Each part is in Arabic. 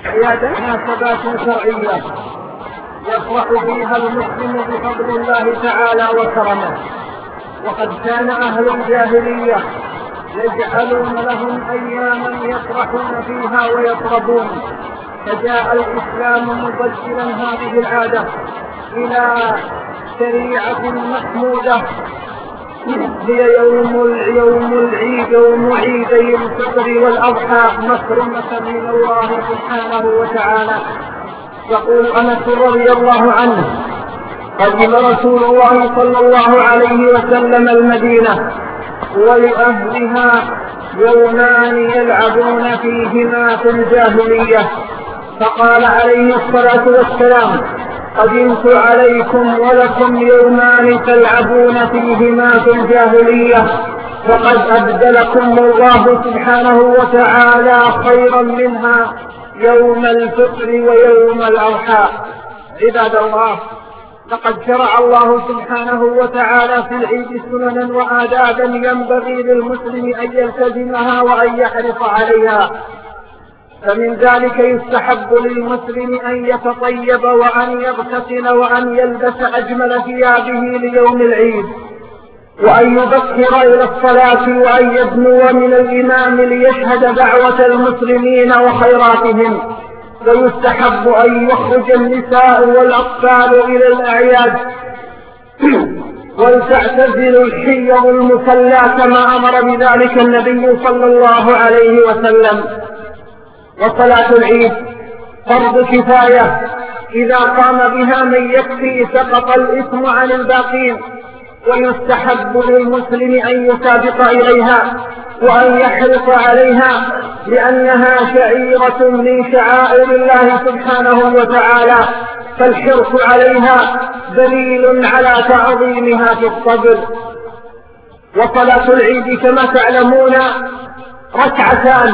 مناسبات شرعية يفرح فيها المسلم بفضل الله تعالى وكرمه. وقد كان أهل الجاهلية يجعلون لهم أياما يفرحون فيها ويطربون، فجاء الإسلام مبدلا هذه العادة إلى شريعة محمودة هي يوم العيد، يوم عيدي الفطر والأضحى، مكرمة من الله سبحانه وتعالى. يقول أنس رضي الله عنه: قدم رسول الله صلى الله عليه وسلم المدينة ولأهلها يومان يلعبون فيهما في الجاهلية، فقال عليه الصلاة والسلام: قدمت عليكم ولكم يومان تلعبون فيهما في الجاهلية، وقد أبدلكم الله سبحانه وتعالى خيرا منها يوم الفطر ويوم الأضحى. عباد الله، لقد شرع الله سبحانه وتعالى في العيد سننا وآدابا ينبغي للمسلم أن يلتزمها وأن يحرص عليها. فمن ذلك يستحب للمسلم أن يتطيب وأن يغتسل وأن يلبس أجمل ثيابه ليوم العيد، وأن يبكر إلى الصلاة وأن يدنو من الإمام ليشهد دعوة المسلمين وخيراتهم. ويستحب أن يخرج النساء والأطفال إلى الأعياد ولتعتزل الحيض المصلى كما أمر بذلك النبي صلى الله عليه وسلم. وصلاة العيد فرض كفاية، إذا قام بها من يكفي سقط الإثم عن الباقين. ويستحب للمسلم أن يسابق إليها وأن يحرص عليها، لأنها شعيرة من شعائر الله سبحانه وتعالى، فالحرص عليها دليل على تعظيمها في الصدر. وصلاة العيد كما تعلمون ركعتان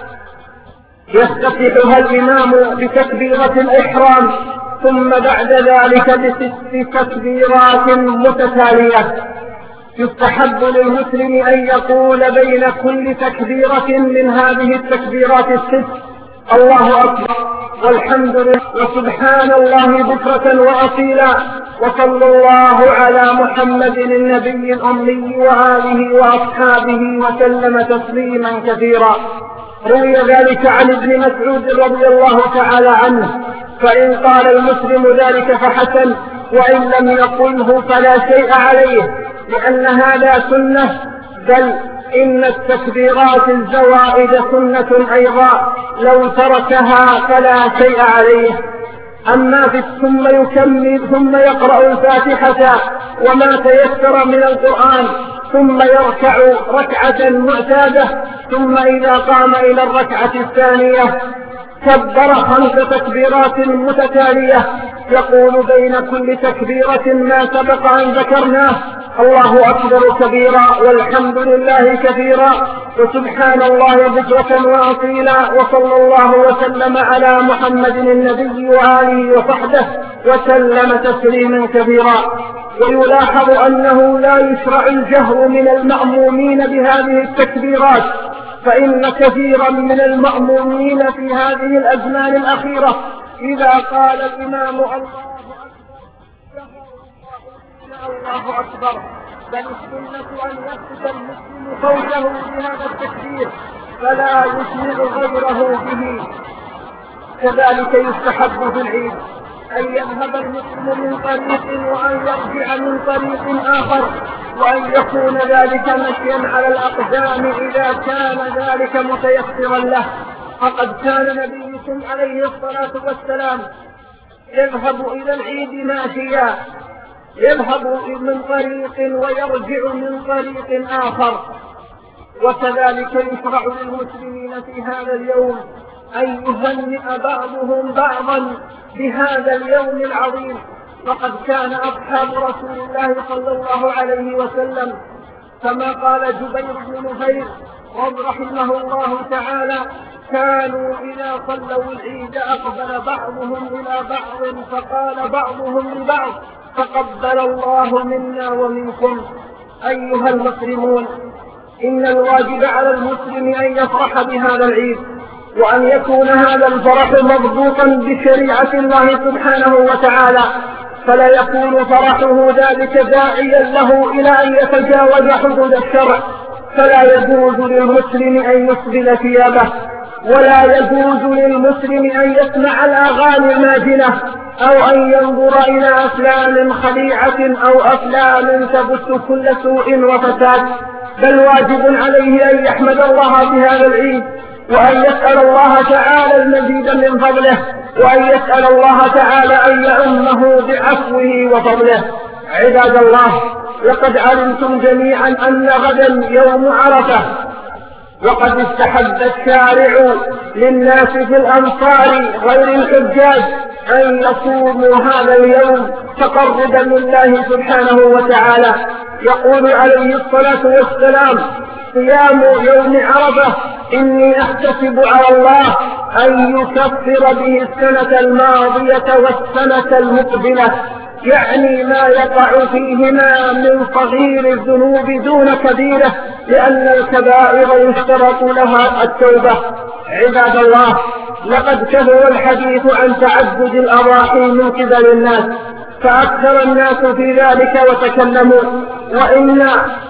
يفتتحها الإمام بتكبيرة الإحرام، ثم بعد ذلك ب6 تكبيرات متتالية. يستحب للمسلم أن يقول بين كل تكبيرة من هذه التكبيرات ال6: الله أكبر والحمد لله وسبحان الله بكرة وأصيلا، وصلى الله على محمد النبي الأمي وآله وأصحابه وسلم تسليما كثيرا. روي ذلك عن ابن مسعود رضي الله تعالى عنه، فإن قال المسلم ذلك فحسن، وإن لم يقله فلا شيء عليه، لأن هذا سنة، بل إن التكبيرات الزوائد سنة أيضا، لو تركها فلا شيء عليه. أما في ثم يقرأ الفاتحة وما تيسر من القرآن، ثم يركع ركعة معتادة، ثم إذا قام إلى الركعة الثانية كبر 5 تكبيرات متتالية، يقول بين كل تكبيرة ما سبق أن ذكرناه: الله أكبر كبيرا والحمد لله كثيرا وسبحان الله بكرة وأصيلا، وصلى الله وسلم على محمد النبي وآله وصحبه وسلم تسليما كثيرا. ويلاحظ أنه لا يشرع الجهر من المأمومين بهذه التكبيرات، فإن كثيرا من المأمومين في هذه الأزمان الأخيرة إذا قال الإمام الله أكبر، بل السنة أن يسكت المسلم صوته بهذا التكبير فلا يسمع غيره به. كذلك يستحب في العيد أن يذهب المسلم من طريق وأن يرجع من طريق آخر، وأن يكون ذلك مشيا على الأقدام إذا كان ذلك متيسرا له. فقد كان نبيكم عليه الصلاة والسلام يذهب إلى العيد ماشيا، يذهب من طريق ويرجع من طريق آخر. وكذلك يشرع للمسلمين في هذا اليوم أن يهنئ بعضهم بعضا بهذا اليوم العظيم. وقد كان أصحاب رسول الله صلى الله عليه وسلم كما قال جبير بن نفير رحمه الله تعالى: كانوا إذا صلوا العيد أقبل بعضهم إلى بعض فقال بعضهم لبعض: تقبل الله منا ومنكم. أيها المسلمون، إن الواجب على المسلم أن يفرح بهذا العيد وأن يكون هذا الفرح مضبوطا بشريعة الله سبحانه وتعالى، فلا يكون فرحه ذلك داعيا له إلى أن يتجاوز حدود الشرع. فلا يجوز للمسلم أن يسبل ثيابه، ولا يجوز للمسلم أن يسمع الأغاني الماجنة، أو أن ينظر إلى أفلام خليعة أو أفلام تبث كل سوء وفساد، بل واجب عليه أن يحمد الله بهذا العيد، وأن يسأل الله تعالى المزيد من فضله، وأن يسأل الله تعالى أن يعمه بعفوه وفضله. عباد الله، لقد علمتم جميعا أن غدا يوم عرفة، وقد استحب الشارع للناس في الأمصار غير الحجاج أن يصوموا هذا اليوم تقربا لله سبحانه وتعالى. يقول عليه الصلاة والسلام: صيام يوم عرفة إني أحتسب على الله أن يكفر به السنة الماضية والسنة المقبلة، يعني ما يقع فيهما من صغير الذنوب دون كبيرة، لأن الكبائر يشترط لها التوبة. عباد الله، لقد كثر الحديث عن تعدد الأضاحي من قبل الناس، فأكثر الناس في ذلك وتكلموا، وإن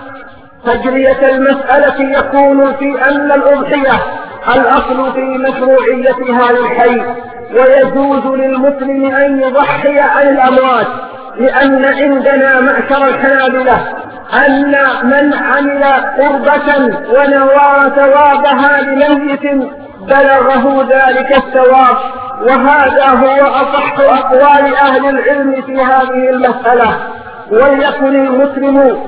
تجرية المسألة يكون في أن الأضحية الأصل في مشروعيتها للحي، ويجوز للمسلم أن يضحي عن الأموات، لأن عندنا معشر الحنابلة أن من عمل قربة ونوى ثوابها لميت بلغه ذلك الثواب، وهذا هو أصح أقوال أهل العلم في هذه المسألة. وليكن المسلم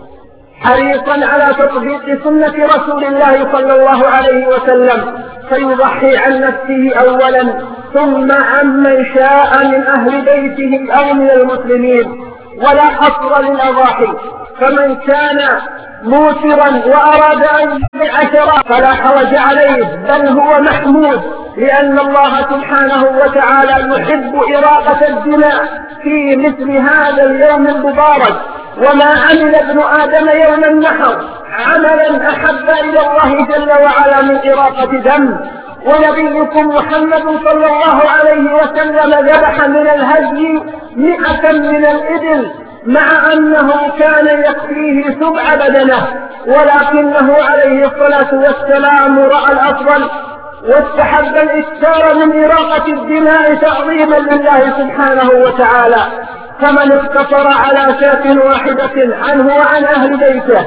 حريصا على تطبيق سنة رسول الله صلى الله عليه وسلم، فيضحي عن نفسه أولا، ثم عمن شاء من أهل بيته أو من المسلمين، ولا حصر للأضاحي. فمن كان موسرا وأراد أن يعشر فلا حرج عليه، بل هو محمود، لأن الله سبحانه وتعالى يحب إراقة الدماء في مثل هذا اليوم المبارك. وما عمل ابن آدم يوم النحر عملا أحب إلى الله جل وعلا من إراقة دم. ونبيكم محمد صلى الله عليه وسلم ذبح من الهدي 100 من الإبل، مع أنه كان يكفيه 7 بدنه، ولكنه عليه الصلاة والسلام رأى الأفضل واستحب الإكثار من إراقة الدماء تعظيما لله سبحانه وتعالى. فمن اقتصر على شاة واحدة عنه وعن أهل بيته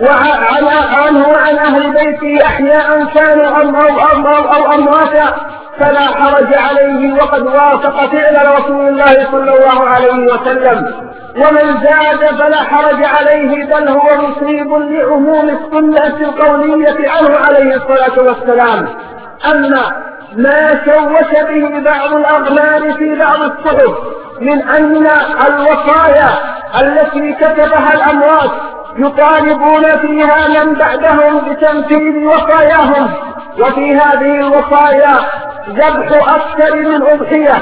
عنه وعن أهل بيته أحياء كانوا أو أمواتا فلا حرج عليه، وقد وافق فعل رسول الله صلى الله عليه وسلم. ومن زاد فلا حرج عليه، بل هو مصيب لعموم السنة القولية عنه عليه الصلاة والسلام. أما ما شوش به بعض الأغمار في بعض الصحف من أن الوصايا التي كتبها الأموات يطالبون فيها من بعدهم بتنفيذ وصاياهم، وفي هذه الوصايا ذبح أكثر من أضحية،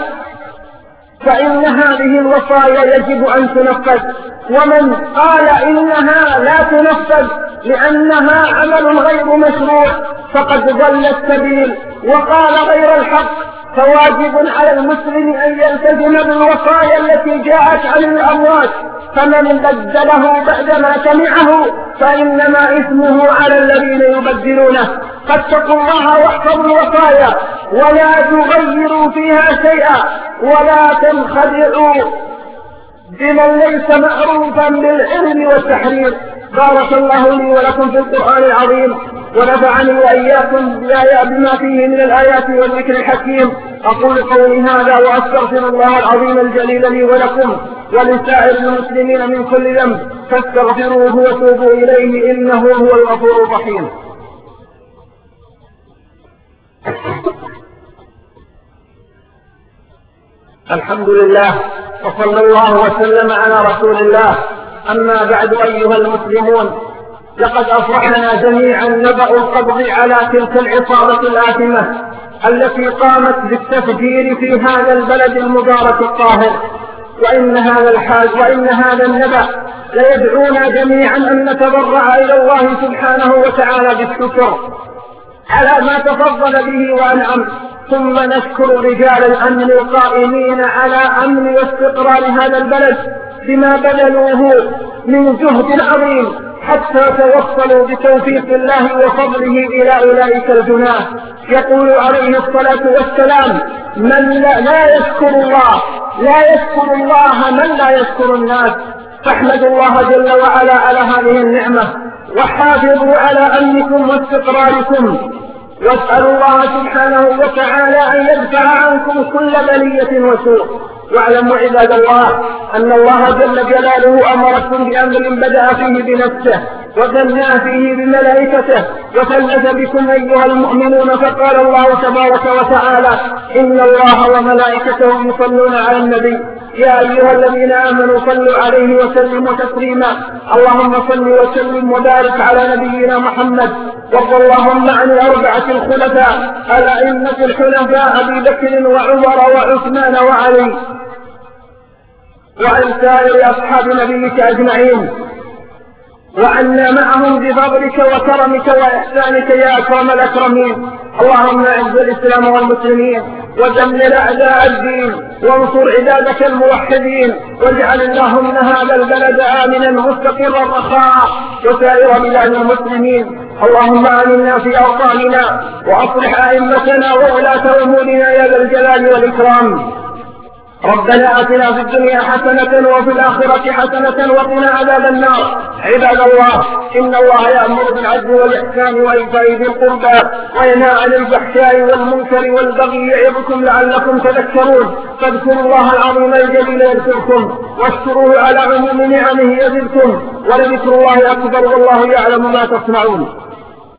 فإن هذه الوصايا يجب أن تنفذ. ومن قال إنها لا تنفذ لأنها عمل غير مشروع فقد ضل السبيل وقال غير الحق. فواجب على المسلم أن يلتزم بالوصايا التي جاءت عن الأموات، فمن بدله بعدما سمعه فإنما إثمه على الذين يبدلونه. فاتقوا الله واحفظوا الوصايا ولا تغيروا فيها شيئا، ولا تنخدعوا بمن ليس معروفا بالعلم والتحرير. بارك الله لي ولكم في القرآن العظيم، ونفعني وإياكم بما فيه من الآيات والذكر الحكيم. أقول قولي هذا وأستغفر الله العظيم الجليل لي ولكم ولسائر المسلمين من كل ذنب، فاستغفروه وتوبوا إليه إنه هو الغفور الرحيم. الحمد لله، وصلى الله وسلم على رسول الله. أما بعد أيها المسلمون، لقد أفرحنا جميعا نبأ القبض على تلك العصابة الآثمة التي قامت بالتفجير في هذا البلد المبارك الطاهر. وإن هذا النبأ ليدعونا جميعا أن نتضرع إلى الله سبحانه وتعالى بالشكر على ما تفضل به وأنعم. ثم نشكر رجال الأمن القائمين على أمن واستقرار هذا البلد بما بذلوه من جهد عظيم حتى توصلوا بتوفيق الله وفضله إلى أولئك الجناه. يقول عليه الصلاة والسلام: من لا يشكر الله من لا يشكر الناس. فاحمدوا الله جل وعلا على هذه النعمة، وحافظوا على أمنكم واستقراركم، واسألوا الله سبحانه وتعالى أن يدفع عنكم كل بلية وسوء. واعلموا عباد الله أن الله جل جلاله أمركم بأمر بدأ فيه بنفسه وثنى فيه بملائكته وثلث بكم أيها المؤمنون، فقال الله تبارك وتعالى: إن الله وملائكته يصلون على النبي يا أيها الذين آمنوا صلوا عليه وسلموا تسليما. اللهم صل وسلم وبارك على نبينا محمد. وارض اللهم عن الأربعة الخلفاء الأئمة الحنفاء أبي بكر وعمر وعثمان وعلي، وعن سائر أصحاب نبيك أجمعين، وعنا معهم بفضلك وكرمك وإحسانك يا أكرم الأكرمين. اللهم أعز الإسلام والمسلمين ودمر أعداء الدين وانصر عبادك الموحدين، واجعل اللهم هذا البلد آمنا مستقرا رخاء وسائر بلاد المسلمين. اللهم آمنا في أوطاننا وأصلح أئمتنا وولاة أمورنا يا ذا الجلال والإكرام. ربنا آتنا في الدنيا حسنة وفي الآخرة حسنة وقنا عذاب النار. عباد الله، إن الله يأمر بالعدل والإحسان وإيتاء ذي القربى وينهى عن الفحشاء والمنكر والبغي يعظكم لعلكم تذكرون. فاذكروا الله العظيم الجليل يذكركم، واشكروه على عموم نعمه يزدكم، ولذكر الله أكبر والله يعلم ما تصنعون.